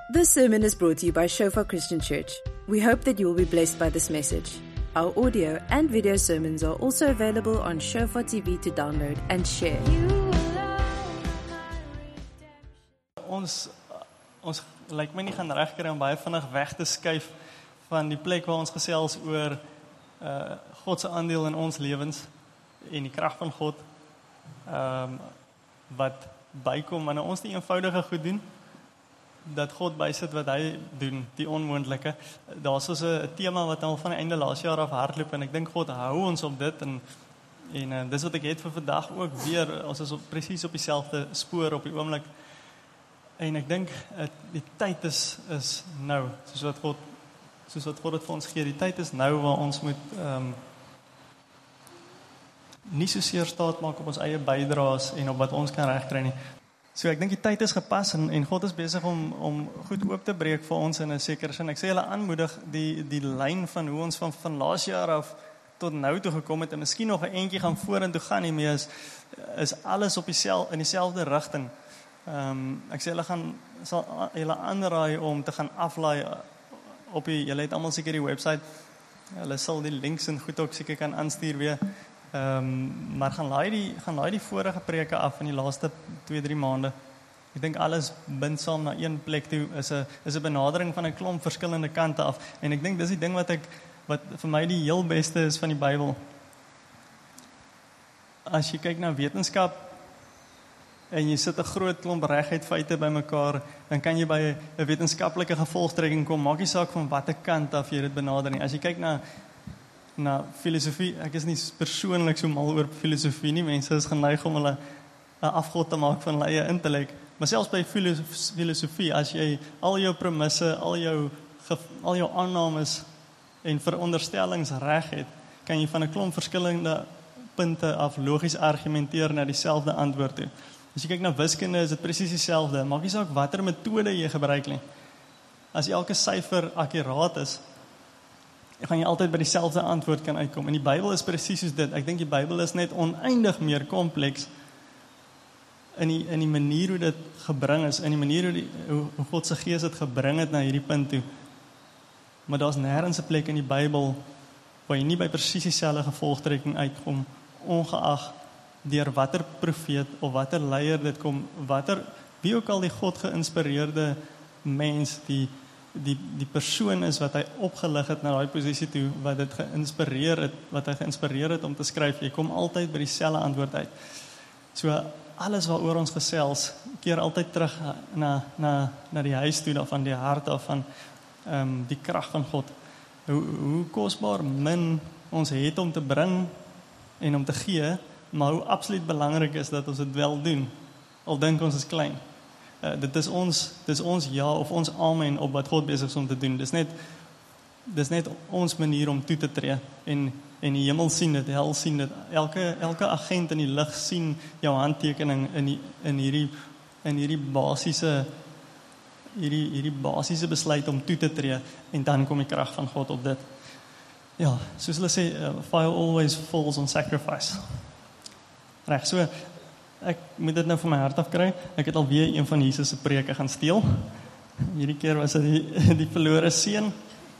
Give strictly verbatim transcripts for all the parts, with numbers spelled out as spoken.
This sermon is brought to you by Shofar Christian Church. We hope that you will be blessed by this message. Our audio and video sermons are also available on Shofar T V to download and share. Ons, ons lyk my nie gaan regkry om baie vinnig weg te skuif van die plek waar ons gesels oor uh, God se aandeel in ons lewens en die krag van God um, wat bykom wanneer ons die eenvoudige goed doen, dat God bysit wat hy doen, die onmoontlike. Daar's so 'n tema wat al van die einde laas jaar af hardloop en ek dink God hou ons op dit en en uh, dis wat ek het vir vandag ook weer, ons is op, presies op dieselfde spoor op die oomblik. En ek dink uh, die tyd is is nou, soos wat God soos wat God dit vir ons gee. Die tyd is nou waar ons moet um, nie so seer staat maak op ons eie bydraes en op wat ons kan regkry nie. So ek dink die tyd is gepas en, en God is besig om, om goed oop te breek vir ons in 'n sekere sin. Ek sê julle aanmoedig die, die lyn van hoe ons van, van laas jaar af tot nou toe gekom het en miskien nog 'n entjie gaan vorentoe gaan nie meer is, is alles op dieselfde, in dieselfde rigting. Um, ek sê julle gaan sal julle aanraai om te gaan aflaai op die, julle het almal seker die website, julle sal die links en goed ook seker kan aanstuur weer. Um, maar gaan laai die gaan laai die vorige preke af in die laaste twee drie maande. Ek dink alles bind saam na een plek toe is 'n is 'n benadering van 'n klomp verskillende kante af en ek dink dis die ding wat ek wat vir my die heel beste is van die Bybel. As jy kyk na wetenskap en jy sit 'n groot klomp reguit feite bymekaar, dan kan jy by 'n wetenskaplike gevolgtrekking kom. Maak nie saak van watter kant af jy dit benader nie. As jy kyk na na filosofie, ek is nie persoonlik so mal oor filosofie nie, mense is geneig om hulle 'n afgod te maak van hulle eie intellek, maar selfs by filosofie, as jy al jou premisse, al jou, al jou aannames en veronderstellings reg het, kan jy van 'n klomp verskillende punte af logies argumenteer na dieselfde antwoord toe. As jy kyk na wiskunde, is dit presies dieselfde, maak nie saak watter metode jy gebruik nie. As elke syfer akkuraat is, gaan jy altyd by dieselfde antwoord kan uitkom. En die Bybel is presies soos dit. Ek dink die Bybel is net oneindig meer kompleks in die, in die manier hoe dit gebring is, in die manier hoe, die, hoe, hoe God se Gees het gebring het na hierdie punt toe. Maar daar's nêrens 'n plek in die Bybel waar jy nie by presies dieselfde gevolgtrekking uitkom, ongeag deur watter profeet of watter leier dit kom, watter, wie ook al die God geïnspireerde mens, die die die persoon is wat hy opgelig het na daai posisie toe, wat dit geïnspireer het, wat hy geïnspireer het om te skryf, jy kom altyd by dieselfde antwoord uit. So alles waaroor ons gesels, keer altyd terug na na na die huis toe daarvan, die hart daarvan, ehm um, die krag van God. Hoe hoe kosbaar min ons het om te bring en om te gee, maar hoe absoluut belangrik is dat ons dit wel doen. Al dink ons is klein. Uh, dit is ons, dit is ons ja of ons amen op wat God besig is om te doen. Dis net, dis net ons manier om toe te tree en en die hemel sien dit, hel sien dit. Elke elke agent in die lug sien jou handtekening in die in hierdie in hierdie basiese hierdie hierdie basiese besluit om toe te tree en dan kom die krag van God op dit. Ja, soos hulle sê, uh, fire always falls on sacrifice. Reg, so ek moet dit nou van my hart af kry. Ek het alweer een van Jesus se preke gaan steel. Hierdie keer was dit die, die verlore seun.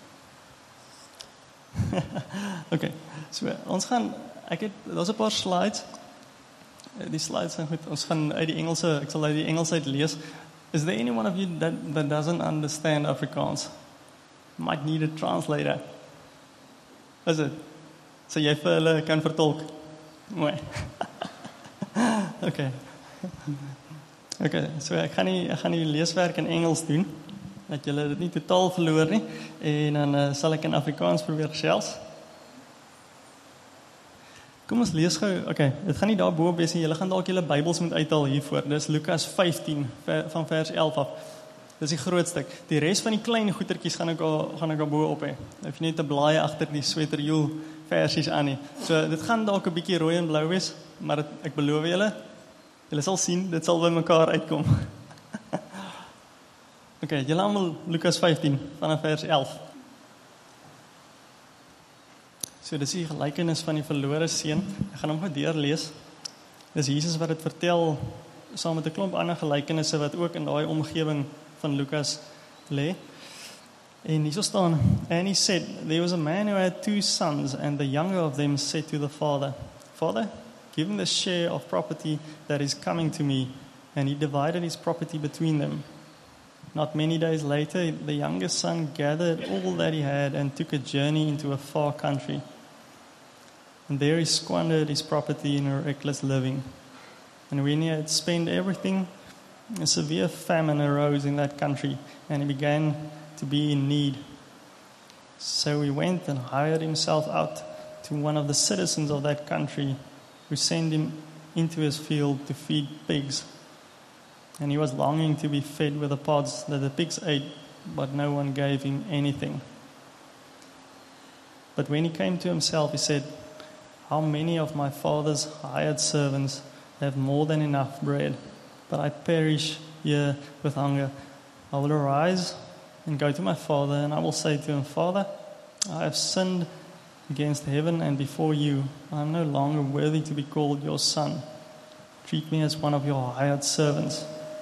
Okay, so ons gaan, ek het, daar's 'n paar slides. Die slides zijn goed. Ons gaan uit die Engelse, ek sal uit die Engels uit lees. Is there anyone of you that, that doesn't understand Afrikaans? Might need a translator. Is it? So jy vir hulle kan vertolk? Mooi. Okay. Okay, so ek gaan nie ek gaan die leeswerk in Engels doen, dat julle dit nie totaal verloor nie, en dan uh, sal ek in Afrikaans probeer gesels. Kom ons lees gou. Okay, dit gaan nie daar bo wees nie. Julle gaan dalk julle Bybels moet uithaal hiervoor. Dis Lukas vyftien van vers elf af. Dis die groot stuk. Die res van die klein goetertjies gaan ek al gaan ek al bo op hê. Hoef nie te blaai agter die sweterjoel versies aan nie. So dit gaan dalk 'n bietjie rooi en blou wees, maar het, ek beloof julle, julle sal sien, dit sal by mekaar uitkom. Okay, julle almal Lukas vyftien vanaf vers elf. So dis die gelykenis van die verlore seun. Ek gaan hom gou deurlees. Dis Jesus wat dit vertel saam met 'n klomp ander gelykenisse wat ook in daai omgewing van Lukas lê. En hier staan, and he said, there was a man who had two sons, and the younger of them said to the father, Father, give him the share of property that is coming to me. And he divided his property between them. Not many days later, the youngest son gathered all that he had and took a journey into a far country. And there he squandered his property in a reckless living. And when he had spent everything, a severe famine arose in that country, and he began to be in need. So he went and hired himself out to one of the citizens of that country, who sent him into his field to feed pigs. And he was longing to be fed with the pods that the pigs ate, but no one gave him anything. But when he came to himself, he said, how many of my father's hired servants have more than enough bread, but I perish here with hunger. I will arise and go to my father, and I will say to him, Father, I have sinned against heaven and before you. I am no longer worthy to be called your son. Treat me as one of your hired servants.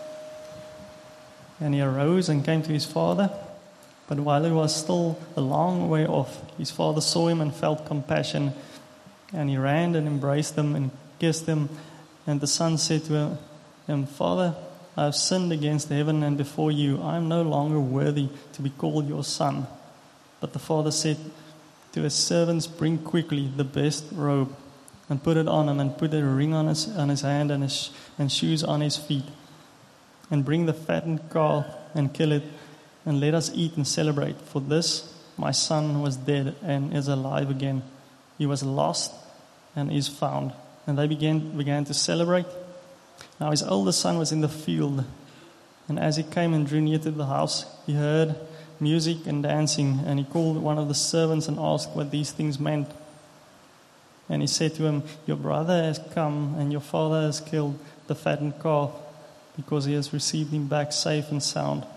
And he arose and came to his father. But while he was still a long way off, his father saw him and felt compassion. And he ran and embraced him and kissed him. And the son said to him, Father, I have sinned against heaven and before you. I am no longer worthy to be called your son. But the father said to his servants, bring quickly the best robe and put it on him, and put a ring on his, on his hand and, his, and shoes on his feet. And bring the fattened calf and kill it, and let us eat and celebrate. For this, my son was dead and is alive again. He was lost and is found. And they began, began to celebrate. Now his oldest son was in the field. And as he came and drew near to the house, he heard music and dancing. And he called one of the servants and asked what these things meant. And he said to him, your brother has come, and your father has killed the fattened calf, because he has received him back safe and sound.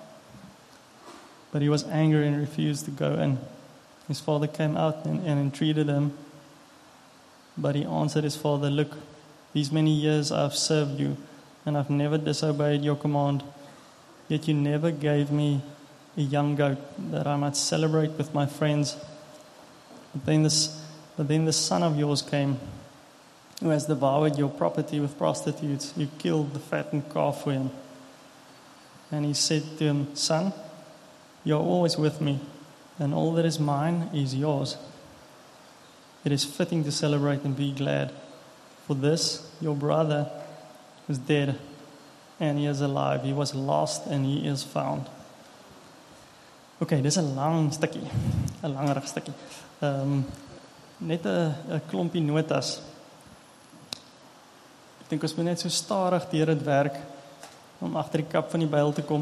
But he was angry and refused to go in. His father came out and, and entreated him. But he answered his father, look, these many years I have served you, and I have never disobeyed your command. Yet you never gave me a young goat that I might celebrate with my friends. But then this, but then the son of yours came, who has devoured your property with prostitutes. You killed the fattened calf for him. And he said to him, son, you are always with me, and all that is mine is yours. It is fitting to celebrate and be glad. For this, your brother is dead, and he is alive. He was lost, and he is found. Okay, dis 'n lang stukkie, 'n langer stukkie. Ehm um, net 'n 'n klompie notas. Ek dink ons moet net so stadig deur dit werk om agter die kap van die Bybel te kom.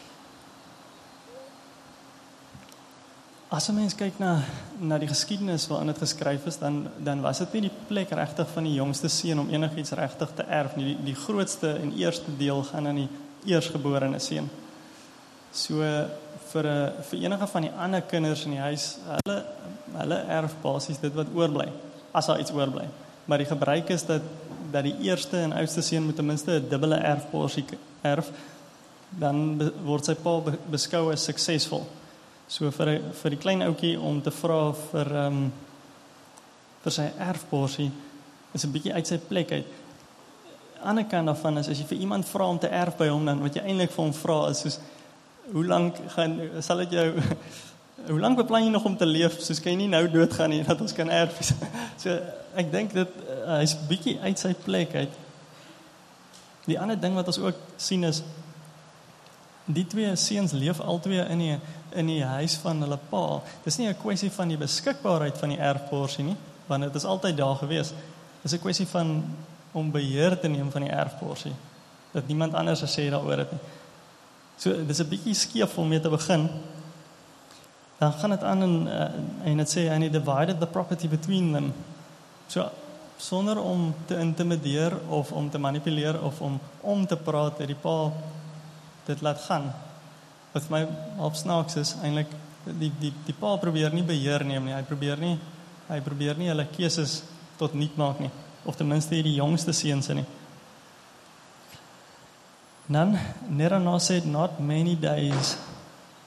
As 'n mens kyk na na die geskiedenis waarin dit geskryf is, dan dan was dit nie die plek regtig van die jongste seun om enigiets regtig te erf nie. Die, die grootste en eerste deel gaan aan die eersgeborene seun. So vir 'n vir enige van die ander kinders in die huis, hulle hulle erf basies dit wat oorbly, as daar iets oorbly. Maar die gebruik is dat dat die eerste en oudste seun moet ten minste 'n dubbele erfporsie erf, dan be, word sy pa be, beskou as suksesvol. So vir vir die klein ouetjie om te vra vir ehm um, vir sy erfporsie is 'n bietjie uit sy plek uit. Aan die ander kant daarvan is as jy vir iemand vra om te erf by hom, dan wat jy eintlik vir hom vra is soos hoe lank gaan sal dit jou hoe lank beplan jy nog om te leef, soos kan jy nie nou doodgaan nie dat ons kan erf. So ek dink dit uh, hy's bietjie uit sy plek uit. Die ander ding wat ons ook sien is die twee seuns leef albei in die in die huis van hulle pa. Dis nie 'n kwessie van die beskikbaarheid van die erfporsie nie, want dit is altyd daar gewees. Dis 'n kwessie van om beheer te neem van die erfporsie. Dat niemand anders gesê daaroor het nie. So dis 'n bietjie skeef om mee te begin. Dan gaan dit aan en uh, en dit sê and he divided the property between them. So sonder om te intimideer of om te manipuleer of om om te praat, het die pa dit laat gaan. Wat my half snaaks is eintlik die die die pa probeer nie beheer neem nie. Hy probeer nie hy probeer nie hulle keuses tot niet maak nie, of ten minste die jongste seuns nie. Dan Nerana said not many days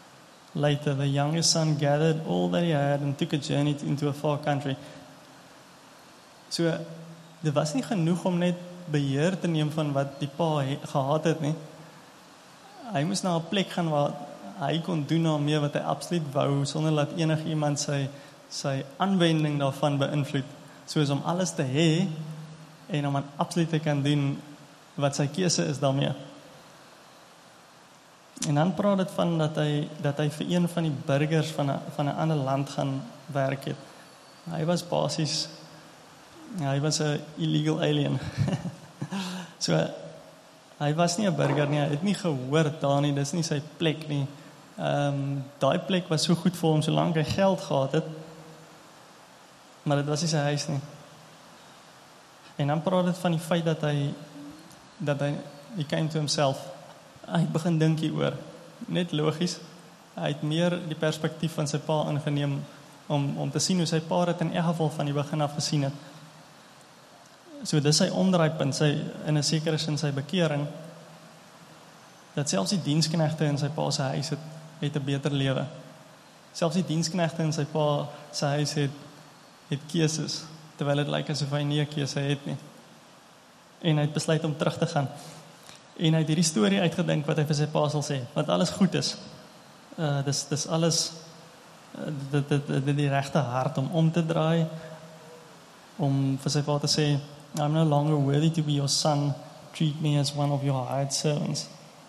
Later, the youngest son gathered all that he had and took a journey into a far country. So, dit was nie genoeg om net beheer te neem van wat die pa he, gehad het nie. Hy moes na 'n plek gaan waar hy kon doen daarmee wat hy absoluut wou, sonder dat enig iemand sy, sy aanwending daarvan beïnvloed. Soos om alles te hê, en om aan absoluut te kan doen wat sy keuse is daarmee. En dan praat dit van dat hy, dat hy vir een van die burgers van 'n van 'n ander land gaan werk het. Hy was basies, hy was 'n illegal alien. So, hy was nie 'n burger nie, hy het nie gehoor daar nie, dis nie sy plek nie. Ehm um, daai plek was so goed vir hom, solank hy geld gehad het, maar dit was nie sy huis nie. En dan praat dit van die feit dat hy, dat hy, he came to himself. Hy begin dink hieroor, net logies. Hy het meer die perspektief van sy pa ingeneem, om, om te sien hoe sy pa het in elk geval van die begin af gesien het. So dis sy omdraaipunt, sy, in 'n sekere sin sy bekering, dat selfs die diensknegte in sy pa se huis het, het 'n beter lewe. Selfs die diensknegte in sy pa se huis het, het keuses, terwyl dit lyk asof hy nie 'n keuse het nie. En hy het besluit om terug te gaan. En hy het hierdie storie uitgedink wat hy vir sy pa sal sê, wat alles goed is. Uh, dis, dis alles, uh, dit, dit, dit, dit die regte hart om om te draai, om vir sy pa te sê, I'm no longer worthy to be your son, treat me as one of your hired servants.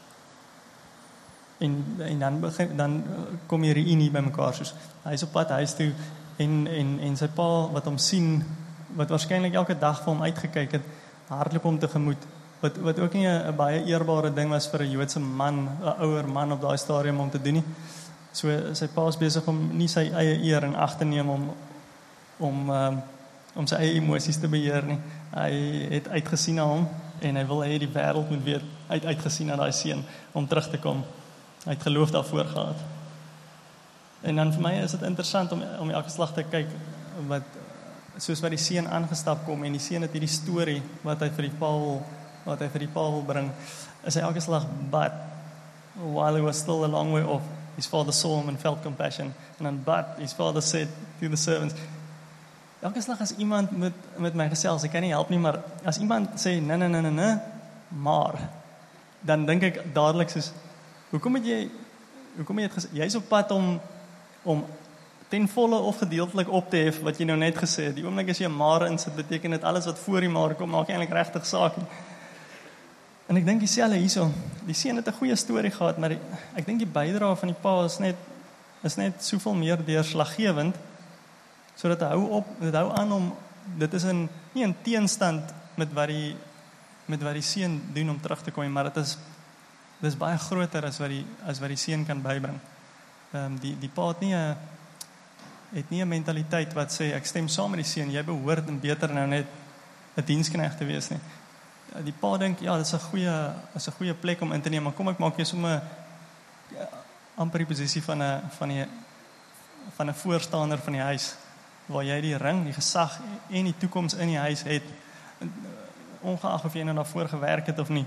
En, en dan, begin, dan kom die reunie by mekaar, soos, hy is op pad huis toe, en, en, en sy pa wat hom sien, wat waarskynlik elke dag vir hom uitgekyk het, hardloop hom tegemoet, wat, wat ook nie 'n baie eerbare ding was vir 'n Joodse man, 'n ouer man op daai stadium om te doen nie. So sy pa is besig om nie sy eie eer in ag te neem om om um, om sy eie emosies te beheer nie. Hy het uitgesien na hom en hy wil hê die wêreld moet weet uit uitgesien na daai seun om terug te kom. Hy het geloof daarvoor gehad. En dan vir my is dit interessant om om elke slag te kyk wat soos wat die seun aangestap kom en die seun het hierdie storie wat hy vir die pa wil, wat hy vir die pa wil bring, is hy elke slag, but while he was still a long way off, his father saw him and felt compassion, and then but his father said to the servants, elke slag as iemand met met my gesels, ek kan nie help nie, maar as iemand sê nee nee nee nee nee, maar dan dink ek dadelik soos, hoekom het jy hoekom het jy gesê, jy's op pad om om ten volle of gedeeltelik op te hef wat jy nou net gesê het. Die oomblik as jy 'n maar insit, beteken dit alles wat voor die maar kom, maak jy eintlik regtig saak. En ek dink dieselfde hierso. Die seun het 'n goeie storie gehad, maar die, ek dink die bydrae van die pa is net is net soveel meer deurslaggewend, sodat dit hou op, dit hou aan om dit is in nie in teenstand met wat die met wat die seun doen om terug te kom, maar dit is dit is baie groter as wat die as wat die seun kan bybring. Ehm um, die die pa het nie 'n het nie 'n mentaliteit wat sê ek stem saam met die seun, jy behoort en beter nou net 'n diensknegt te wees nie. Die pa dink ja, dit is 'n goeie is 'n goeie plek om in te neem, maar kom ek maak jou sommer ja, amper die posisie van 'n van die van 'n voorstander van die huis, waar jy die ring, die gesag en die toekoms in die huis het, ongeag of jy nou daarvoor gewerk het of nie.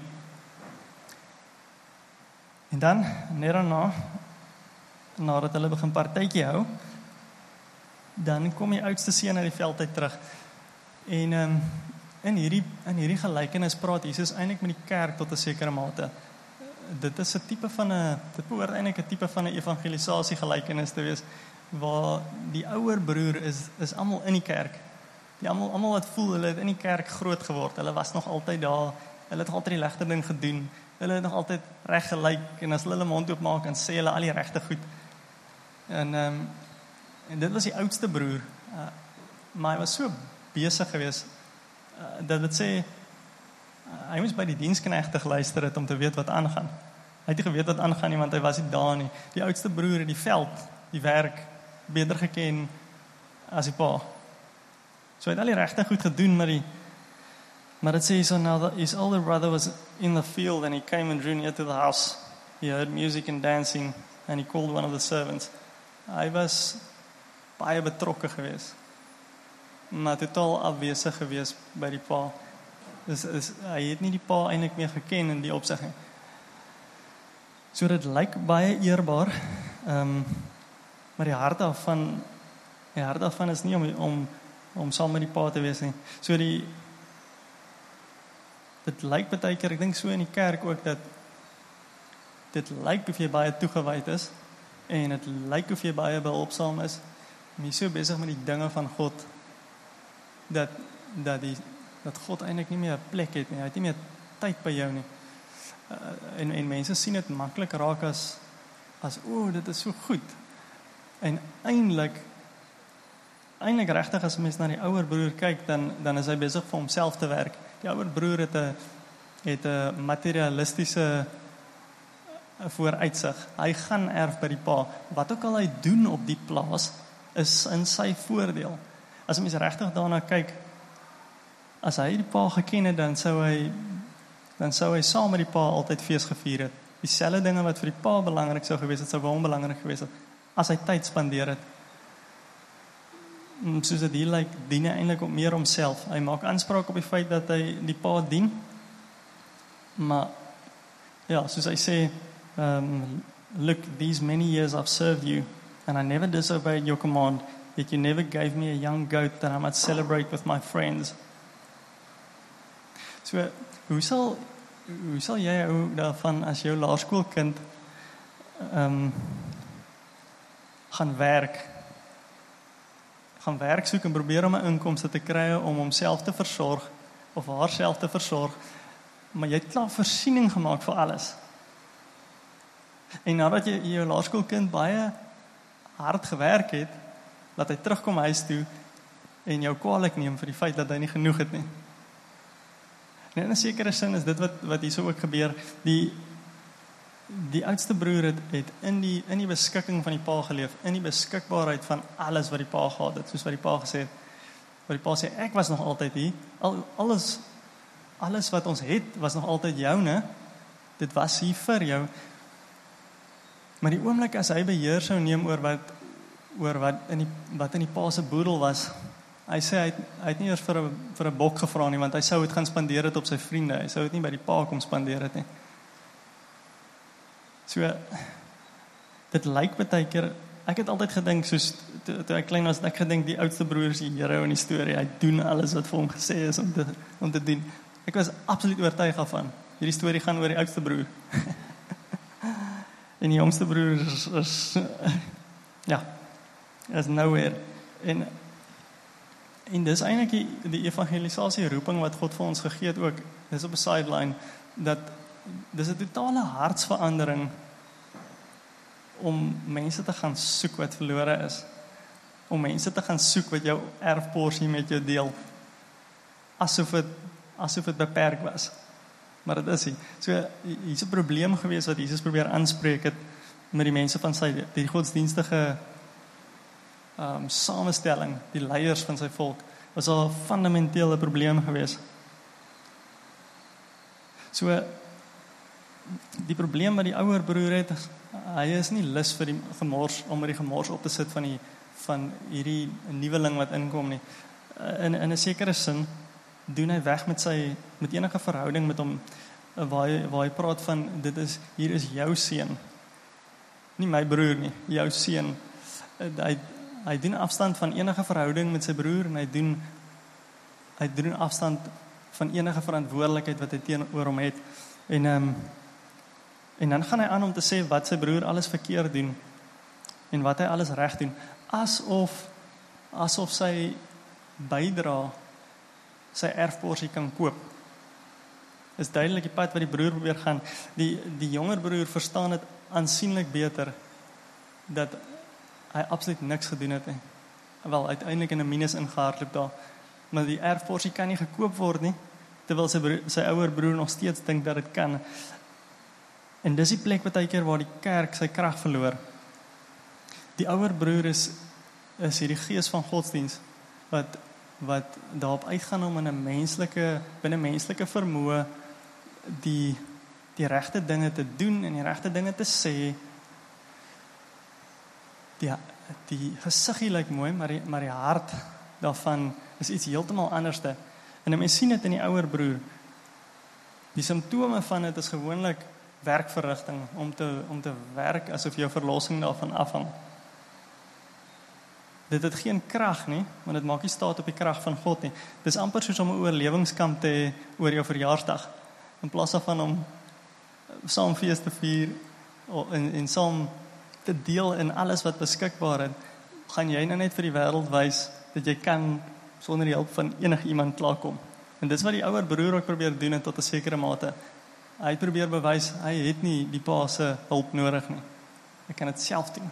En dan, net daarna, nadat hulle begin partytjie hou, dan kom die oudste seun uit die veld uit terug. En um, in hierdie in hierdie gelykenis praat Jesus eintlik met die kerk tot 'n sekere mate. Dit is 'n tipe van 'n dit behoort eintlik 'n tipe van 'n evangelisasie gelykenis te wees, waar die ouer broer is is almal in die kerk. Die almal almal wat voel hulle het in die kerk groot geword. Hulle was nog altyd daar. Hulle het altyd die regte ding gedoen. Hulle het nog altyd reg gelyk, en as hulle hulle mond oopmaak en sê hulle al die regte goed. En ehm um, en dit was die oudste broer. Uh, maar hy was so besig geweest uh, dat dit sê uh, hy moes by die diensknegte geluister het om te weet wat aangaan. Hy het nie geweet wat aangaan nie, want hy was nie daar nie. Die oudste broer het die veld, die werk beter geken as die pa. So hy het al die regte goed gedoen, maar die maar dit sê so now that his older brother was in the field and he came and drew near to the house. He heard music and dancing and he called one of the servants. Hy was baie betrokke geweest, maar totaal afwesig geweest by die pa. Dus, dus hy het nie die pa eintlik meer geken in die opsig nie. So dit lyk baie eerbaar, Ehm um, maar die hart daarvan die hart daarvan is nie om om om saam met die pa te wees nie. So die dit lyk baie keer, ek dink so in die kerk ook dat dit lyk of jy baie toegewyd is en dit lyk of jy baie behulpsaam is, maar jy is so besig met die dinge van God dat dat die dat God eintlik nie meer 'n plek het nie. Hy het nie meer tyd by jou nie. Uh, en en mense sien dit maklik raak as as o, oh, dit is so goed. En eintlik eintlik regtig as mens na die ouer broer kyk, dan dan is hy besig vir homself te werk. Die ouer broer het 'n het 'n materialistiese vooruitsig. Hy gaan erf by die pa. Wat ook al hy doen op die plaas is in sy voordeel. As mens regtig daarna kyk, as hy die pa geken het, dan sou hy dan sou hy saam met die pa altyd fees gevier het. Dieselfde dinge wat vir die pa belangrik sou gewees het, sou vir hom belangrik gewees het as hy tyd spandeer het. Soos dit hier lyk, dien hy eintlik op meer homself. Hy maak aanspraak op die feit dat hy die pa dien. Maar ja, soos hy sê, um, look, these many years I've served you and I never disobeyed your command, yet you never gave me a young goat that I might celebrate with my friends. So, hoe sal hoe sal jy hou daarvan as jou laerskoolkind um, gaan werk gaan werk soek en probeer om 'n inkomste te kry om homself te versorg of haarself te versorg, maar jy het klaar voorsiening gemaak vir alles. En nadat jy jou laerskoolkind baie hard gewerk het, laat hy terugkom huis toe en jou kwaadlik neem vir die feit dat hy nie genoeg het nie. En in 'n sekere sin is dit wat wat hier so ook gebeur. Die die oudste broer het, het in die in die beskikking van die pa geleef, in die beskikbaarheid van alles wat die pa gehad het, soos wat die pa gesê het. Wat die pa sê, ek was nog altyd hier. Al alles alles wat ons het was nog altyd joune. Dit was hier vir jou. Maar die oomblik as hy beheer sou neem oor wat oor wat in die wat in die pa se boedel was, hy sê hy het, hy het nie eers vir 'n vir 'n bok gevra nie, want hy sou dit gaan spandeer het op sy vriende. Hy sou dit nie by die pa kom spandeer het nie. So dit lyk baie keer, ek het altyd gedink soos toe, toe ek klein was, ek gedink die oudste broer is die hero in die storie. Hy doen alles wat vir hom gesê is om te om te doen. Ek was absoluut oortuig daarvan. Hierdie storie gaan oor die oudste broer. En die jongste broer is, is ja, is nowhere. En En dis eintlik die, die evangelisasie roeping wat God vir ons gegee het ook. Dis op 'n sideline dat dis 'n totale hartsverandering om mense te gaan soek wat verlore is. Om mense te gaan soek wat jou erfporsie met jou deel. Asof dit asof dit beperk was. Maar dit is nie. So hier's 'n probleem gewees wat Jesus probeer aanspreek het met die mense van sy die godsdienstige Um, samenstelling, die leiers van sy volk, was al 'n fundamentele probleem gewees. So, die probleem wat die ouer broer het, hy is nie lus vir die gemors, om met die gemors op te sit van die van hierdie nuweling wat inkom nie. In in 'n sekere sin doen hy weg met sy met enige verhouding met hom, waar hy, waar hy praat van dit is hier is jou seun. Nie my broer nie, jou seun. Hy Hy doen afstand van enige verhouding met sy broer en hy doen hy doen afstand van enige verantwoordelikheid wat hy teenoor hom het. En um, en dan gaan hy aan om te sê wat sy broer alles verkeerd doen en wat hy alles reg doen, asof asof sy bydra sy erfporsie kan koop. Is duidelik die pad wat die broer probeer gaan. Die die jonger broer verstaan dit aansienlik beter dat hy absoluut niks gedoen het nie. Wel, uiteindelik in 'n minus ingehardloop daar. Maar die erfporsie kan nie gekoop word nie, terwyl sy broer, sy ouer broer nog steeds dink dat dit kan. En dis die plek baie keer waar die kerk sy krag verloor. Die ouer broer is is hierdie gees van godsdiens wat wat daarop uitgaan om in 'n menslike binne menslike vermoë die die regte dinge te doen en die regte dinge te sê. Die, die gesiggie lyk mooi, maar die, maar die hart daarvan is iets heeltemal anderste. En mens sien dit in die ouer broer. Die simptome van dit is gewoonlik werkverrigting, om te, om te werk asof jou verlossing daarvan afhang. Dit het geen krag nie, want dit maak nie staat op die krag van God nie. Dis amper soos om 'n oorlewingskamp te hê oor jou verjaarsdag, in plaas van om saamfees te vier en, en saam te deel in alles wat beskikbaar is, gaan jy nou net vir die wêreld wys dat jy kan sonder die hulp van enige iemand klaarkom. En dis wat die ouer broer ook probeer doen tot 'n sekere mate. Hy probeer bewys hy het nie die pa se hulp nodig nie. Hy kan dit self doen.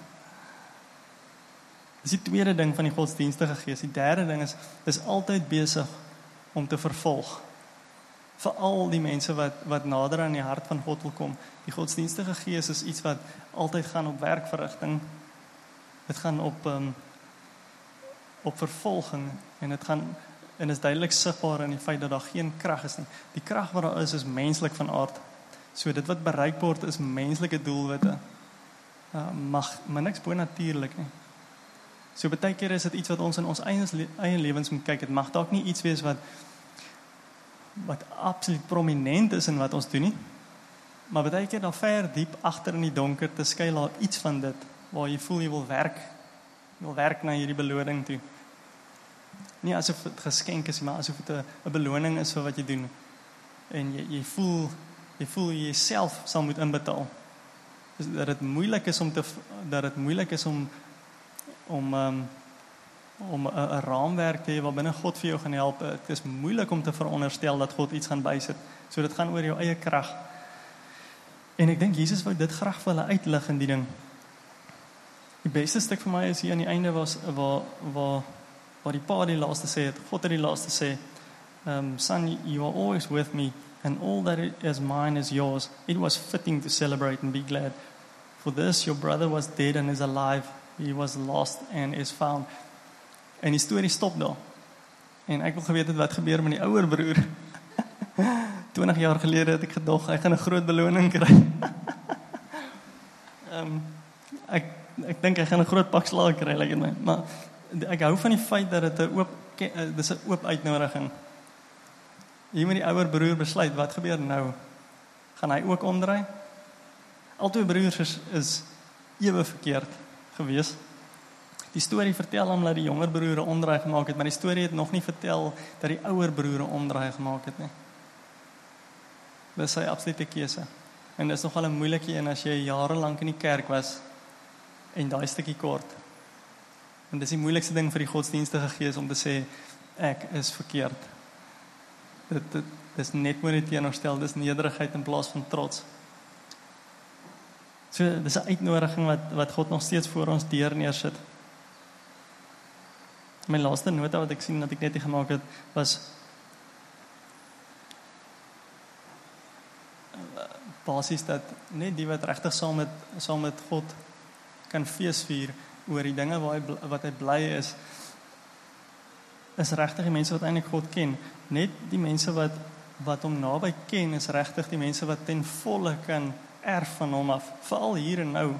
Dis die tweede ding van die godsdienstige gees. Die derde ding is, is altyd besig om te vervolg. Vir al die mense wat, wat nader aan die hart van God wil kom. Die godsdienstige gees is iets wat altyd gaan op werkverrigting. Dit gaan op, um, op vervolging. En het gaan, en is duidelik sigbaar in die feit dat daar geen krag is nie. Die krag wat daar is, is menslik van aard. So dit wat bereik word, is menslike doelwitte. Uh, mag, maar niks bonatuurlik nie. So baie keer is dit iets wat ons in ons eie, eie lewens moet kyk. Het mag dalk nie iets wees wat wat absoluut prominent is in wat ons doen nie. Maar baie keer dan ver diep agter in die donker te skuil daar iets van dit waar jy voel jy wil werk. Jy wil werk na hierdie beloning toe. Nie asof dit geskenk is, maar asof dit 'n 'n beloning is vir wat jy doen. En jy jy voel jy voel jy jouself sal moet inbetaal. Dus dat dit moeilik is om te dat dit moeilik is om om um, om 'n raamwerk te hê waar binne God vir jou gaan help. Dit is moeilik om te veronderstel dat God iets gaan bysit. So dit gaan oor jou eie krag. En ek dink Jesus wou dit graag vir hulle uitlig in die ding. Die beste stuk vir my is hier aan die einde was waar waar waar die pa die laaste sê het, God het die laaste sê, um, son, you are always with me and all that is mine is yours. It was fitting to celebrate and be glad. For this your brother was dead and is alive. He was lost and is found. En die storie stop daar. En ek wil geweet het wat gebeur met die ouer broer. twintig jaar gelede het ek gedog, hy gaan 'n groot beloning kry. um, ek ek dink hy gaan 'n groot pak slaag kry, like my. Maar ek hou van die feit dat dit 'n oop dis 'n oop uitnodiging. Hier moet die ouer broer besluit, wat gebeur nou? Gaan hy ook omdraai? Albei broers is, is ewe verkeerd gewees. Die storie vertel hom dat die jonger broer 'n omdraai gemaak het, maar die storie het nog nie vertel dat die ouer broer 'n omdraai gemaak het nie. Dis sy absolute keuse. En dis nogal 'n moeilike een as jy jare lank in die kerk was en daai stukkie kort. En dis die moeilikste ding vir die godsdienstige gees om te sê ek is verkeerd. Dit dit dis net moet dit teenorstel, dis nederigheid in plaas van trots. So dis 'n uitnodiging wat wat God nog steeds voor ons deur neersit. My laaste nota wat ek sien dat ek net gemaak het was basies dat net die wat regtig saam met saam met God kan feesvier oor die dinge waar hy wat hy bly is is regtig die mense wat eintlik God ken. Net die mense wat wat hom naby ken is regtig die mense wat ten volle kan erf van hom af, veral hier en nou.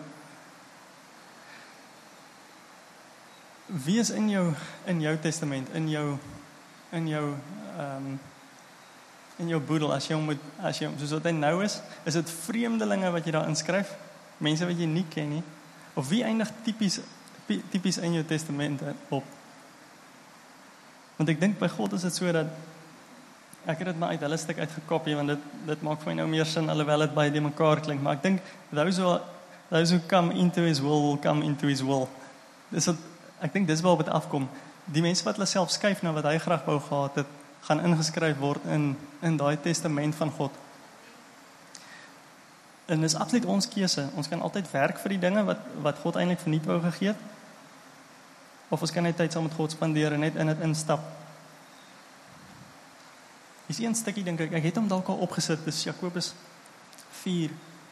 Wie is in jou in jou testament, in jou in jou ehm um, in jou boedel as jy hom moet as jy soos wat hy nou is, is dit vreemdelinge wat jy daar inskryf, mense wat jy nie ken nie, of wie eindig tipies tipies in jou testament op? Want ek dink by God is dit so dat ek het dit maar uit hulle stuk uitgekopie, want dit dit maak vir my nou meer sin alhoewel dit baie die mekaar klink, maar ek dink those who those who come into his will will come into his will. Dis wat ek dink dis waar op dit afkom. Die mense wat hulle self skuif na wat hy graag wou gehad het, gaan ingeskryf word in in daai testament van God. En dis absoluut ons keuse. Ons kan altyd werk vir die dinge wat wat God eintlik verniet wou gegee het. Of ons kan net tyd saam met God spandeer en net in dit instap. Is een stukkie dink ek, ek het hom dalk al opgesit, dis Jakobus vier.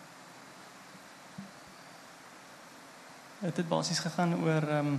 Het het basies gegaan oor um,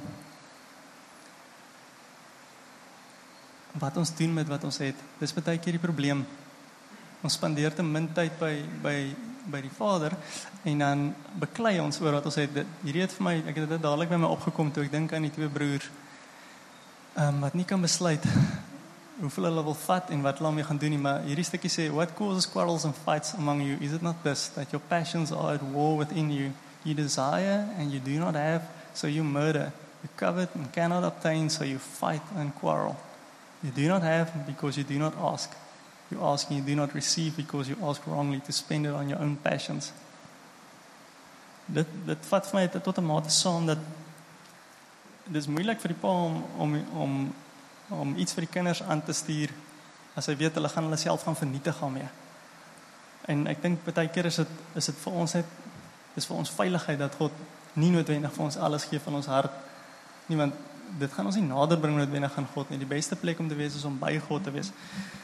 wat ons doen met wat ons het. Dis baie keer die probleem. Ons spandeer te min tyd by by by die Vader en dan beklei ons oor wat ons het. Hierdie het vir my, ek het dit dadelik by my opgekom toe ek dink aan die twee broers um, wat nie kan besluit hoeveel hulle wil vat en wat hulle daarmee gaan doen nie, maar hierdie stukkie sê, what causes quarrels and fights among you? Is it not this, that your passions are at war within you? You desire and you do not have, so you murder. You covet and cannot obtain, so you fight and quarrel. You do not have because you do not ask. You ask and you do not receive because you ask wrongly to spend it on your own passions. Dit, dit vat vir my tot 'n mate saam dat dit is moeilik vir die pa om, om, om, om iets vir die kinders aan te stuur as hy weet hulle gaan hulle self gaan vernietig daarmee. En ek dink baie keer is dit is dit vir ons net is vir ons veiligheid dat God nie noodwendig vir ons alles gee van ons hart nie, want dit gaan ons nie nader bring noodwendig aan God nie. Die beste plek om te wees is om by God te wees.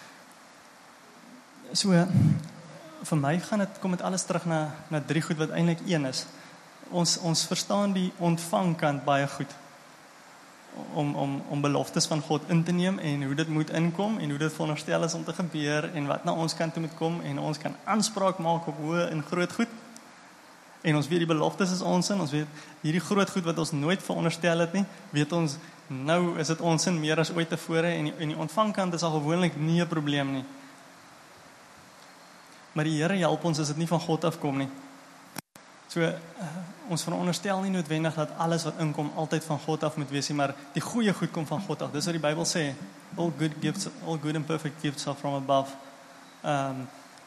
So vir my gaan dit kom dit alles terug na na drie goed wat eintlik een is. Ons ons verstaan die ontvangkant baie goed. Om om om beloftes van God in te neem en hoe dit moet inkom en hoe dit veronderstel is om te gebeur en wat na ons kant toe moet kom en ons kan aanspraak maak op hoë en groot goed. En ons weet die beloftes is ons in, ons weet hierdie groot goed wat ons nooit veronderstel het nie, weet ons nou is dit ons in meer as ooit tevore en die, en die ontvangkant is al gewoonlik nie 'n probleem nie. Maar die Here help ons as dit nie van God afkom nie. So uh, ons veronderstel nie noodwendig dat alles wat inkom altyd van God af moet wees nie, maar die goeie goed kom van God af. Dis wat die Bybel sê, all good gifts, all good and perfect gifts are from above. Um,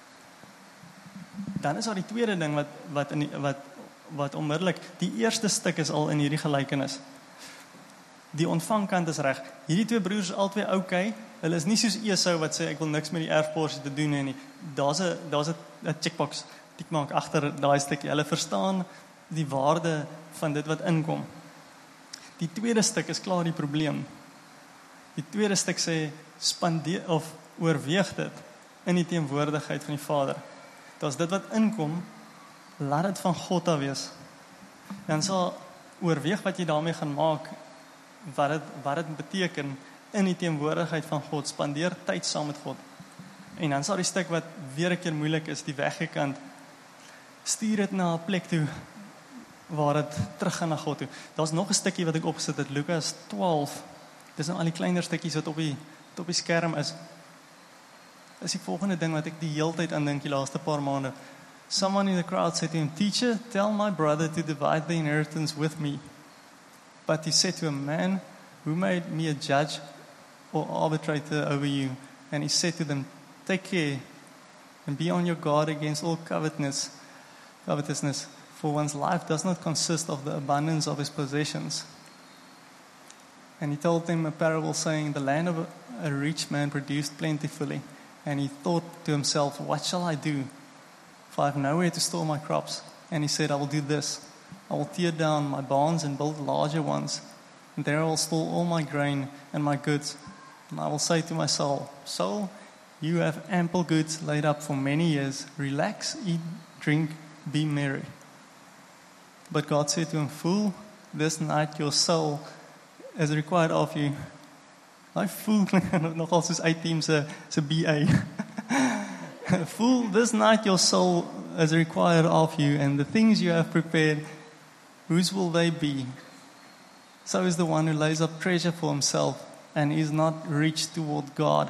dan is daar die tweede ding wat wat in die, wat wat onmiddellik die eerste stuk is al in hierdie gelykenis. Die ontvangkant is reg. Hierdie twee broers is albei okay. Hulle is nie soos Esau wat sê ek wil niks met die erfporsie te doen hê nie. Daar's 'n daar's 'n checkbox tik maak agter daai stukkie. Hulle verstaan die waarde van dit wat inkom. Die tweede stuk is klaar die probleem. Die tweede stuk sê spandeer of oorweeg dit in die teenwoordigheid van die Vader. Dit is dit wat inkom, laat dit van God af wees. Dan sal oorweeg wat jy daarmee gaan maak, wat dit wat dit beteken in die teenwoordigheid van God, spandeer tyd saam met God. En dan sal die stuk wat weer 'n keer moeilik is, die weggekant, stuur dit na 'n plek toe waar dit teruggaan na God toe. Daar's nog 'n stukkie wat ek opgesit het, Lukas twaalf. Dis nou al die kleiner stukkies wat op die op die skerm is. Dis die volgende ding wat ek die hele tyd aan dink die laaste paar maande. Someone in the crowd said to him, "Teacher, tell my brother to divide the inheritance with me." But he said to a man, "Who made me a judge or arbitrator over you?" And he said to them, "Take care and be on your guard against all covetousness, covetousness, for one's life does not consist of the abundance of his possessions." And he told them a parable saying, "The land of a rich man produced plentifully. And he thought to himself, what shall I do? For I have nowhere to store my crops." And he said, "I will do this. I will tear down my barns and build larger ones. And there I will store all my grain and my goods. And I will say to my soul, soul, you have ample goods laid up for many years. Relax, eat, drink, be merry." But God said to him, "Fool, this night your soul is required of you." My fool, nogal soos uitteam se se B A. "Fool, this night your soul is required of you, and the things you have prepared, whose will they be? So is the one who lays up treasure for himself and is not rich toward God."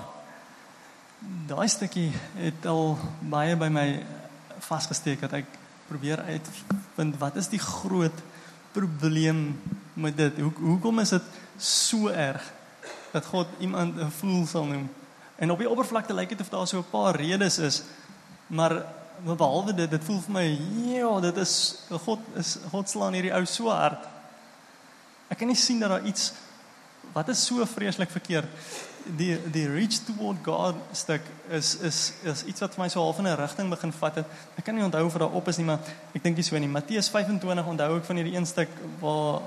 Daai stukkie het al baie by my vasgesteek dat ek probeer uitvind wat is die groot probleem met dit? Hoe hoekom is dit so erg dat God iemand 'n fool sal noem? En op die oppervlakte lyk dit of daar so 'n paar redes is, maar behalwe dit, dit voel vir my, ja, dit is God is God slaan hierdie ou so hard. Ek kan nie sien dat daar iets wat is so vreeslik verkeerd. Die die reach toward God stuk is is is iets wat vir my so half in 'n rigting begin vat het. Ek kan nie onthou of daar op is nie, maar ek dink nie so nie. Matteus vyf en twintig onthou ek van hierdie een stuk waar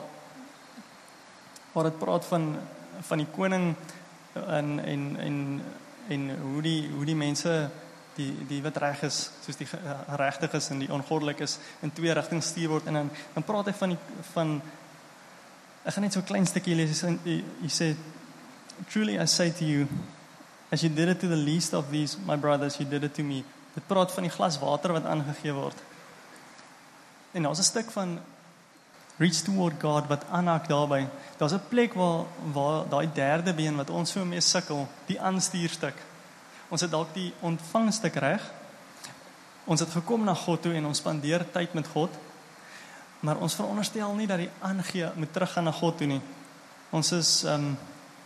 waar dit praat van van die koning en en en en hoe die hoe die mense die die wat reg is, soos die geregtiges en die ongoddelik is, in twee rigtings stuur word. En dan dan praat hy van die van ek gaan net so 'n klein stukkie lees. Hy sê, "Truly I say to you, as you did it to the least of these, my brothers, you did it to me." Dit praat van die glas water wat aangegee word. En daar's 'n stuk van reach toward God wat aanhaak daarby. Daar's 'n plek waar waar daai derde been wat ons so mee sukkel, die aanstuurstuk. Ons het dalk die ontvangstuk reg. Ons het gekom na God toe en ons spandeer tyd met God. Maar ons veronderstel nie dat die aangee moet teruggaan na God toe nie. Ons is um,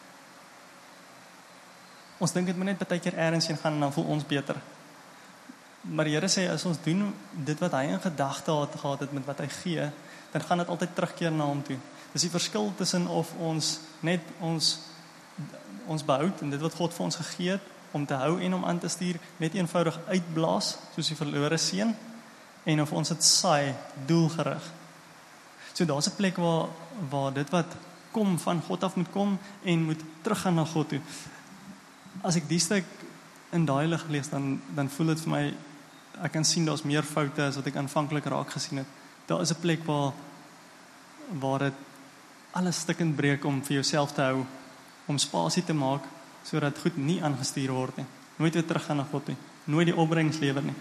ons dink dit moet net baie keer eers heen gaan en dan voel ons beter. Maar die Here sê as ons doen dit wat hy in gedagte het gehad het met wat hy gee, dan gaan dit altyd terugkeer na hom toe. Dis die verskil tussen of ons net ons ons behoud en dit wat God vir ons gegee het om te hou en om aan te stuur, net eenvoudig uitblaas soos die verlore seun, en of ons dit saai doelgerig. So daar's 'n plek waar waar dit wat kom van God af moet kom en moet teruggaan na God toe. As ek die stuk in daai lig lees, dan dan voel dit vir my, ek kan sien daar's meer foute as wat ek aanvanklik raak gesien het. Daar is 'n plek waar waar dit alles stukkend breek om vir jouself te hou, om spasie te maak sodat goed nie aangestuur word nie. Nooit weer teruggaan na God nie. Nooit die opbrengs lewer nie.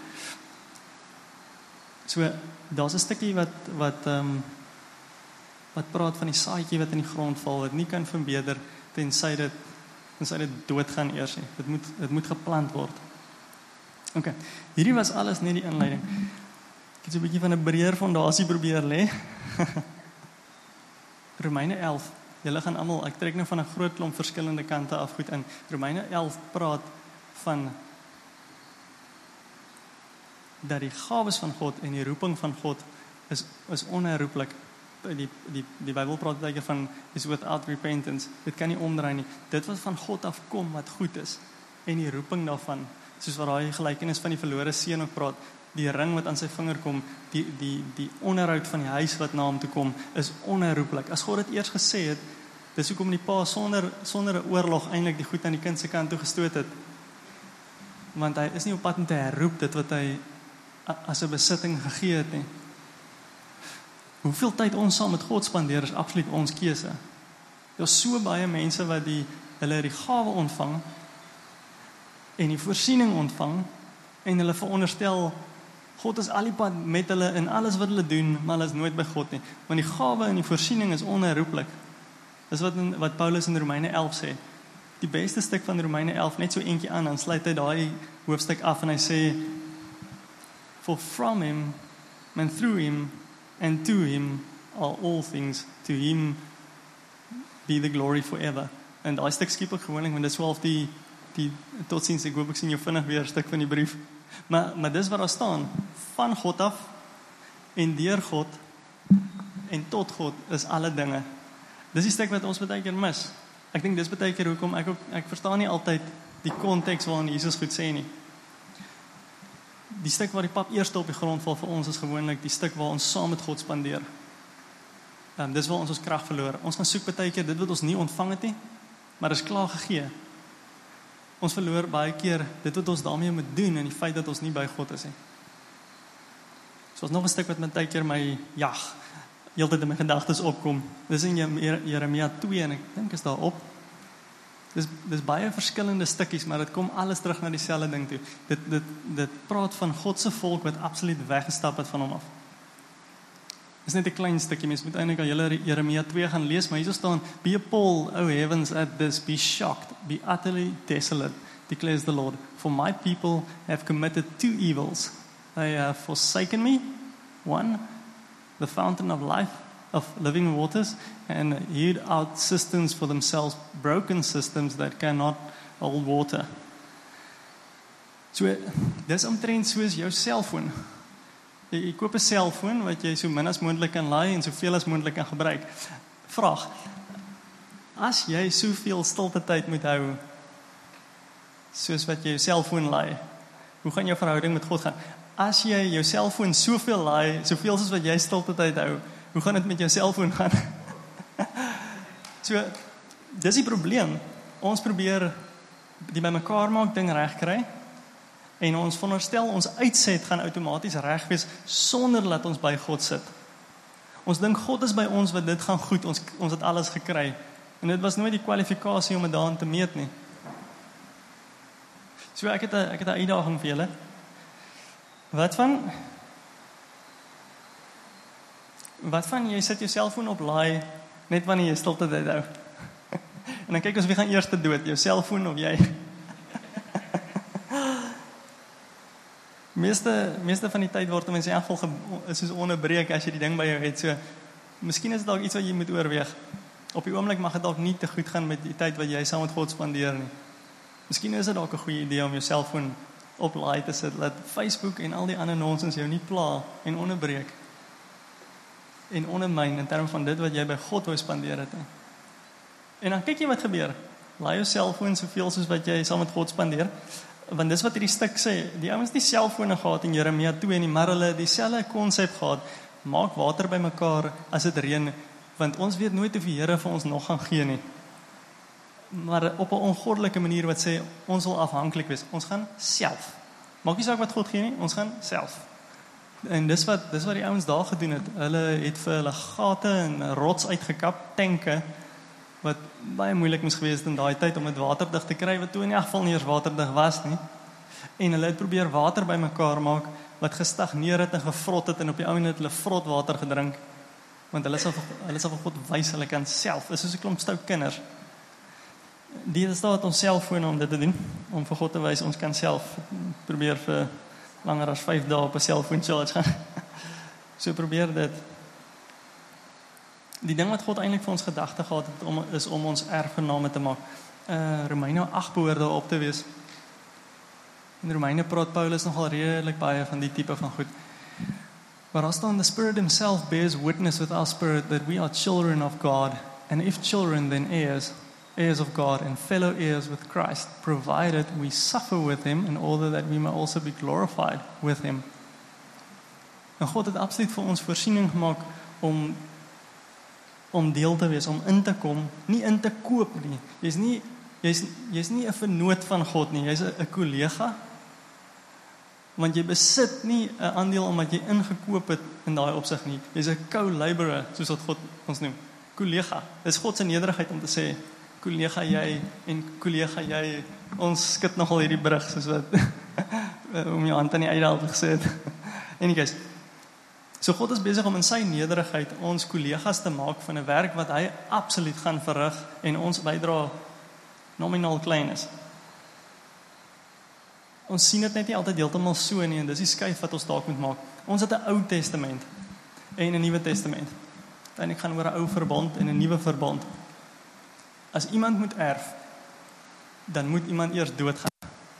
So daar's 'n stukkie wat wat ehm um, wat praat van die saadjie wat in die grond val, wat nie kan verbeter tensy dit tensy dit doodgaan eers nie. Dit moet dit moet geplant word. OK. Hierdie was alles net die inleiding. Ek het so 'n bietjie van 'n breër fondasie probeer lê. Romeine elf. Julle gaan almal, ek trek nou van 'n groot klomp verskillende kante af goed in. Romeine elf praat van dat die gawes van God en die roeping van God is is onherroepelik. Die die die Bybel praat baie van is without repentance. Dit kan nie omdraai nie. Dit wat van God af kom wat goed is en die roeping daarvan, soos wat daai gelykenis van die verlore seun ook praat, die ring wat aan sy vinger kom, die die die onderhoud van die huis wat na hom toe kom, is onherroepelik. As God dit eers gesê het, dis hoekom die pa sonder sonder 'n oorlog eintlik die goed aan die kind se kant toe gestoot het. Want hy is nie op pad om te herroep dit wat hy as 'n besitting gegee het nie. Hoeveel tyd ons saam met God spandeer is absoluut ons keuse. Daar's so baie mense wat die hulle die gawe ontvang en die voorsiening ontvang en hulle veronderstel God is al die pad met hulle in alles wat hulle doen, maar hulle is nooit by God nie. Want die gawe en die voorsiening is onherroepelik. Dis wat in, wat Paulus in Romeine elf sê. Die beste stuk van Romeine elf, net so eentjie aan, dan sluit hy daai hoofstuk af en hy sê, for from him, and through him, and to him are all things, to him be the glory forever. En daai stuk skiep ek gewoonlik, want dit is swaalf die, die totsiens, ek hoop ek sien jou vinnig weer stuk van die brief. Maar, maar dis wat daar staan, van God af, en deur God, en tot God is alle dinge. Dis die stuk wat ons baie keer mis. Ek dink dis baie keer hoekom ek ook, ek verstaan nie altyd die konteks waarin Jesus goed sê nie. Die stuk waar die pap eerste op die grond val vir ons is gewoonlik die stuk waar ons saam met God spandeer. Um, dis waar ons ons krag verloor. Ons gaan soek baie keer dit wat ons nie ontvang het nie, maar is klaar gegee. Ons verloor baie keer dit wat ons daarmee moet doen en die feit dat ons nie by God is nie. So is nog 'n stuk wat baie keer my jag heeltyd in my gedagtes opkom. Dis in Jeremia twee en ek dink is daar op. Dis dis baie verskillende stukkies, maar dit kom alles terug na dieselfde ding toe. Dit dit dit praat van God se volk wat absoluut weggestap het van hom af. Dis net 'n klein stukkie, mens moet eintlik al julle Jeremia twee gaan lees, maar hier staan, be appalled, O heavens, at this, be shocked, be utterly desolate, declares the Lord, for my people have committed two evils. They have forsaken me, one, the fountain of life, of living waters, and hewed out cisterns for themselves, broken systems that cannot hold water. So, dis omtrent soos jou selfoon. Jy, jy koop 'n selfoon wat jy so min as moontlik kan laai en soveel as moontlik kan gebruik. Vraag, as jy soveel stilte tyd moet hou, soos wat jy jou selfoon laai, hoe gaan jou verhouding met God gaan? As jy jou selfoon soveel laai, soveel soos wat jy stilte tyd hou, hoe gaan dit met jou selfoon gaan? So, dis die probleem. Ons probeer die bymekaar maak ding reg kry en ons veronderstel ons uitset gaan outomaties reg wees sonder dat ons by God sit. Ons dink God is by ons wat dit gaan goed, ons ons het alles gekry. En dit was nooit die kwalifikasie om dit daarin te meet nie. So ek het 'n ek het 'n uitdaging vir julle. Wat van wat van jy sit jou selfoon op laai net wanneer jy stilte tyd hou? En dan kyk ons wie gaan eers te dood, jou selfoon of jy? meeste, meeste van die tyd word mense in elk geval soos onderbreek as jy die ding by jou het, so miskien is dit dalk iets wat jy moet oorweeg. Op die oomblik mag dit dalk nie te goed gaan met die tyd wat jy saam met God spandeer nie. Miskien is dit dalk 'n goeie idee om jou selfoon op laai te sit, laat Facebook en al die ander nonsens jou nie pla en onderbreek en ondermyn in terme van dit wat jy by God wou spandeer het. En dan kyk jy wat gebeur. Laai jou selfoon soveel soos wat jy saam met God spandeer, want dis wat hierdie stuk sê, die ouens die selfone gehad in Jeremia twee nie, maar hulle dieselfde konsep gehad, maak water by mekaar as dit reën, want ons weet nooit of die Here vir ons nog gaan gee nie. Maar op 'n ongoddelike manier wat sê, ons wil afhanklik wees, ons gaan self. Maak nie saak wat God gee nie, ons gaan self. En dis wat, dis wat die ouens daar gedoen het, hulle het vir hulle gate en rots uitgekap, tanke, wat baie moeilik moes gewees het in daai tyd om dit waterdig te kry, wat toe in elk geval nie eers waterdig was nie. En hulle het probeer water by mekaar maak, wat gestagneer het en gevrot het, en op die ou en het hulle vrot water gedrink, want hulle sal, hulle sal vir God wys, hulle kan self, is soos 'n klomp stout kinders. Die is daar het ons selfone om dit te doen, om vir God te wys, ons kan self, probeer vir langer as vyf dae op 'n selfoon charge gaan. So probeer dit. Die ding wat God eintlik vir ons gedagte gehad het, om, is om ons erfgename te maak. Uh, Romeine agt behoort daar op te wees. In Romeine praat Paulus nogal redelik baie van die tipe van goed. Maar as dan the Spirit himself bears witness with our spirit that we are children of God, and if children, then heirs, heirs of God and fellow heirs with Christ, provided we suffer with him in order that we may also be glorified with him. En God het absoluut vir ons voorsiening gemaak om om deel te wees, om in te kom, nie in te koop nie. Jy's nie jy's jy's nie 'n vernoot van God nie, jy's 'n kollega. Want jy besit nie 'n aandeel omdat jy ingekoop het in daai opsig nie. Jy's 'n co-laborer, soos wat God ons noem. Kollega. Dis God se nederigheid om te sê, kollega jy en kollega jy, ons skit nogal hierdie brug soos wat om jou hand aan die uithaal gesê het. Anyways, so God is besig om in sy nederigheid ons kollegas te maak van 'n werk wat hy absoluut gaan verrig en ons bydra nominaal klein is. Ons sien dit net nie altyd heeltemal so nie, en dis die skuif wat ons dalk moet maak. Ons het 'n Ou Testament en 'n Nuwe Testament. En ek gaan oor 'n ou verbond en 'n nuwe verbond. As iemand moet erf, dan moet iemand eers doodgaan.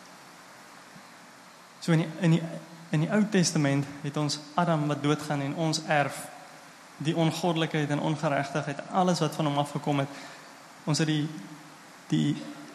So in die, in die, in die Ou Testament het ons Adam wat doodgaan en ons erf die ongoddelikheid en ongeregtigheid, alles wat van hom afgekom het. Ons het die die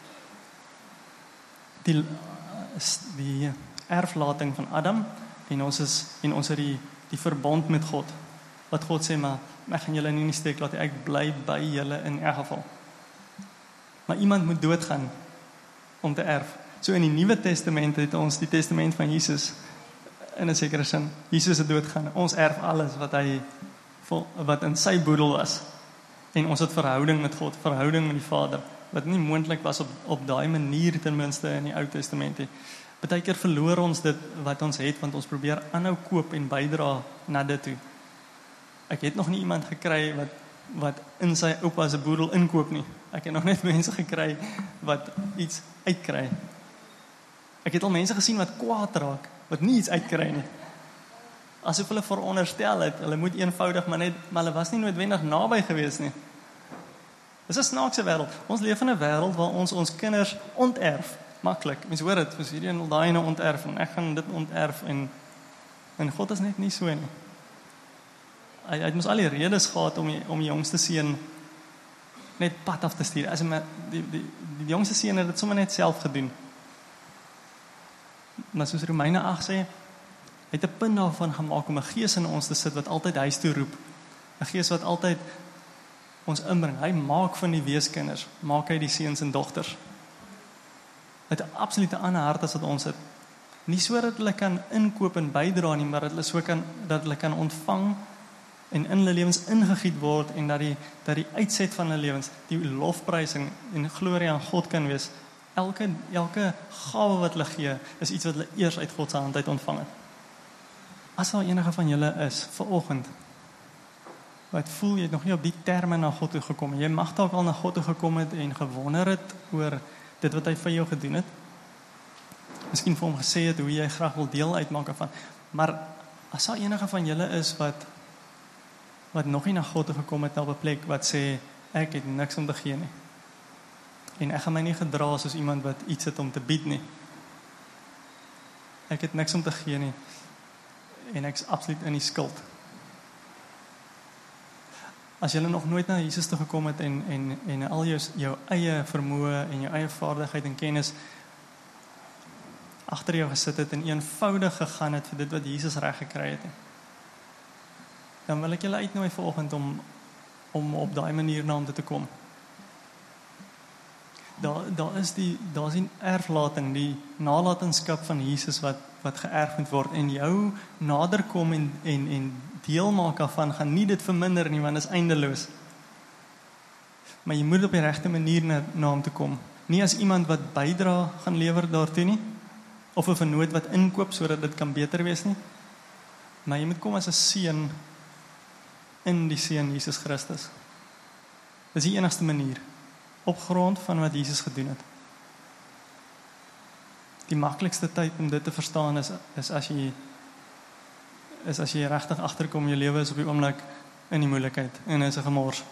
die die erflating van Adam en ons is en ons het die die verbond met God. Wat God sê, maar ek gaan julle nie in die steek laat, ek bly by julle in elk geval. Maar iemand moet doodgaan om te erf. So in die Nuwe Testament het ons die testament van Jesus in 'n sekere sin. Jesus het doodgaan. Ons erf alles wat hy wat in sy boedel was. En ons het verhouding met God, verhouding met die Vader, wat nie moontlik was op op daai manier ten minste in die Ou Testament nie. Partykeer verloor ons dit wat ons het, want ons probeer aanhou koop en bydra na dit toe. Ek het nog nie iemand gekry wat wat in sy oupa se boedel inkoop nie. Ek het nog net mense gekry wat iets uitkry. Ek het al mense gesien wat kwaad raak, wat nie iets uitkry nie. Asof hulle veronderstel het, hulle moet eenvoudig, maar net, maar hulle was nie noodwendig naby gewees nie. Dis 'n snaakse wêreld. Ons leef in 'n wêreld waar ons ons kinders onterf, maklik. Mens hoor dit, ons hierdie en daai nou onterf en ek gaan dit onterf en en God is net nie so nie. Hy, hy het mos al die redes gehad om die, om die jongste seun net pad af te stuur. As hy die die die jongste seun het dit sommer net self gedoen. Maar soos Romeine agt sê, hy het 'n punt daarvan gemaak om 'n gees in ons te sit wat altyd huis toe roep. 'n Gees wat altyd ons inbring. Hy maak van die weeskinders, maak hy die seuns en dogters. Hy het 'n absolute ander hart as wat ons het. Nie sodat hulle kan inkoop en bydra nie, maar dat hulle so kan dat hulle kan ontvang en in hulle lewens ingegiet word en dat die dat die uitset van hulle lewens, die lofprysing en glorie aan God kan wees. Elke elke gawe wat hulle gee, is iets wat hulle eers uit God se hand uit ontvang het. As daar enige van julle is, vanoggend, wat voel jy het nog nie op die terme na God toe gekom. Jy mag dalk al na God toe gekom het en gewonder het oor dit wat hy vir jou gedoen het. Miskien vir hom gesê het hoe jy graag wil deel uitmaak van. Maar as daar enige van julle is wat wat nog nie na God toe gekom het op 'n plek wat sê ek het niks om te gee nie. En ek gaan my nie gedra soos iemand wat iets het om te bied nie. Ek het niks om te gee nie. En ek is absoluut in die skuld. As jy nog nooit na Jesus toe gekom het en en en al jou jou eie vermoë en jou eie vaardigheid en kennis agter jou gesit het en eenvoudig gegaan het vir dit wat Jesus reg gekry het, dan wil ek julle uitnooi vanoggend om om op daai manier na hom toe te kom. Daar daar is die daar is die erflating, die nalatenskap van Jesus wat wat geërf moet word en jou naderkom en en en deel maak daarvan gaan nie dit verminder nie, want dit is eindeloos. Maar jy moet op die regte manier na, na hom toe kom. Nie as iemand wat bydra gaan lewer daartoe nie, of 'n vernoot wat inkoop sodat dit kan beter wees nie. Maar jy moet kom as 'n seun in die seun Jesus Christus. Dis die enigste manier op grond van wat Jesus gedoen het. Die maklikste tyd om dit te verstaan is is as jy is as jy regtig agterkom jou lewe is op die oomblik in die moeilikheid en is 'n gemors.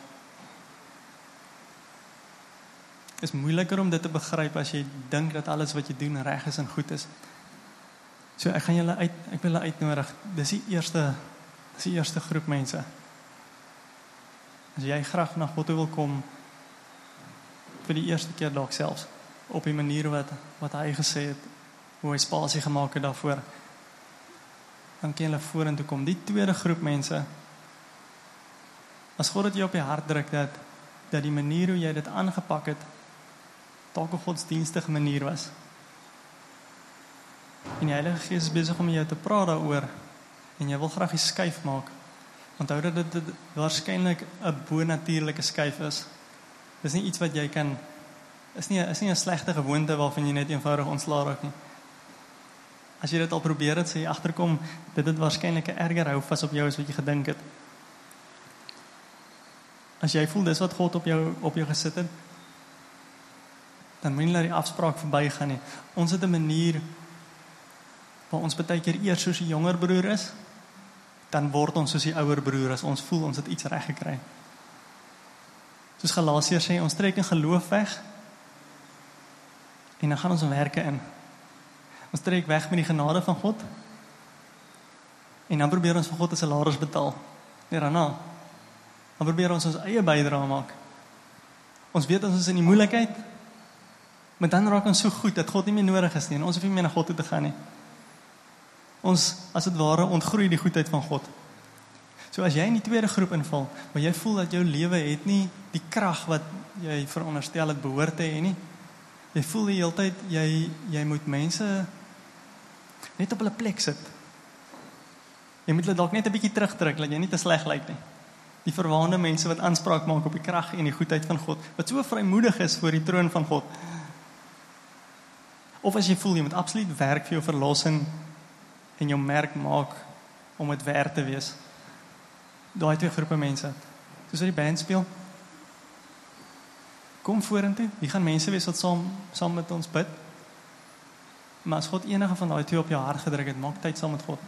Is moeiliker om dit te begryp as jy dink dat alles wat jy doen reg is en goed is. So ek gaan julle uit ek wil julle uitnodig. Dis die eerste dis die eerste groep mense. As jy graag na God toe wil kom vir die eerste keer dalk selfs op die manier wat wat hy gesê het, hoe hy spasie gemaak het daarvoor, dan kan jy vorentoe kom. Die tweede groep mense, as God dit jou op die hart druk dat dat die manier hoe jy dit aangepak het dalk 'n godsdienstige manier was. En die Heilige Gees is besig om jou te praat daaroor en jy wil graag die skuif maak. Onthou dat dit, dit waarskynlik 'n bonatuurlike skuif is. Dis nie iets wat jy kan is nie is nie 'n slegte gewoonte waarvan jy net eenvoudig ontslaa raak nie. As jy dit al probeer het, sê jy agterkom dit het waarskynlik 'n erger hou vas op jou as wat jy gedink het. As jy voel dis wat God op jou op jou gesit het, dan moet jy laat die afspraak verbygaan nie. Ons het 'n manier waar ons baie keer eers soos die jonger broer is, dan word ons soos die ouer broer as ons voel ons het iets reg gekry. Soos Galasiërs sê, ons trek in geloof weg en dan gaan ons werke in. Ons trek weg met die genade van God en dan probeer ons vir God 'n salaris betaal. Nee, daarna. Dan probeer ons ons eie bydrae maak. Ons weet ons is in die moeilikheid, maar dan raak ons so goed dat God nie meer nodig is nie en ons hoef nie meer na God toe te gaan nie. Ons, as dit ware, ontgroei die goedheid van God. So as jy in die tweede groep inval, waar jy voel dat jou lewe het nie die krag wat jy veronderstel het behoort te hê nie. Jy voel die hele tyd jy jy moet mense net op hulle plek sit. Jy moet hulle dalk net 'n bietjie terugdruk dat jy nie te sleg lyk nie. Die verwaande mense wat aanspraak maak op die krag en die goedheid van God, wat so vrymoedig is voor die troon van God. Of as jy voel jy moet absoluut werk vir jou verlossing en jou merk maak om dit werd te wees. Daai twee groepe mense. Soos die band speel. Kom vorentoe. Hier gaan mense wees wat saam saam met ons bid. Maar as God enige van daai twee op jou hart gedruk het, maak tyd saam met God.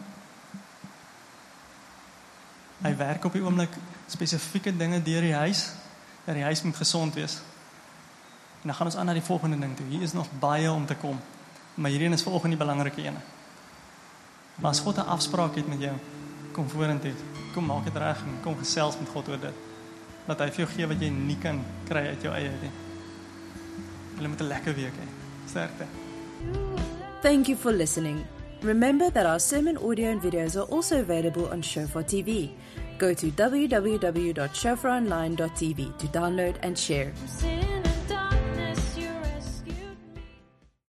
Hy werk op die oomblik spesifieke dinge deur die huis, dat die huis moet gesond wees. En dan gaan ons aan na die volgende ding toe. Hier is nog baie om te kom. Maar hierdie is vanoggend die belangrike ene. Maar as God 'n afspraak het met jou, kom vorentoe. Kom maak dit reg en kom gesels met God oor dit. Dat hy vir jou gee wat jy nie kan kry uit jou eie nie. Julle moet 'n lekker week hê. Sterkte. Thank you for listening. Remember that our sermon audio and videos are also available on Shofar T V. Go to w w w dot shofar online dot t v to download and share.